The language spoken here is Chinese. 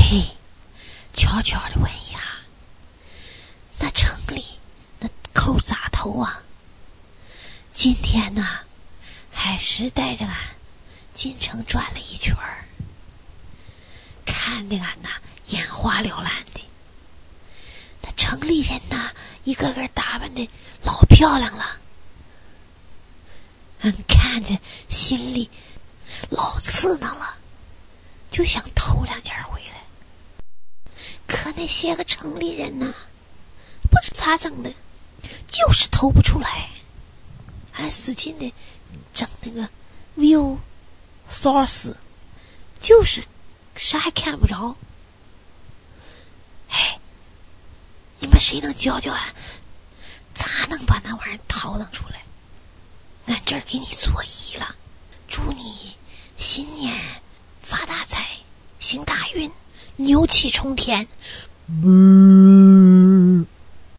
嘿，悄悄地问一下，那城里那寇咋头啊？今天呢，还是带着俺进城转了一圈儿，看得俺呐眼花缭乱的。那城里人呐，一个个打扮的老漂亮了，俺看着心里老刺挠了，就想偷两件回来。可那些个城里人呐，不知咋整的，就是偷不出来。俺使劲的整那个 view source， 就是啥也看不着。哎，你们谁能教教俺，咋能把那玩意儿掏腾出来？俺这儿给你作揖了，祝你新年发大财，行大运，牛气冲天。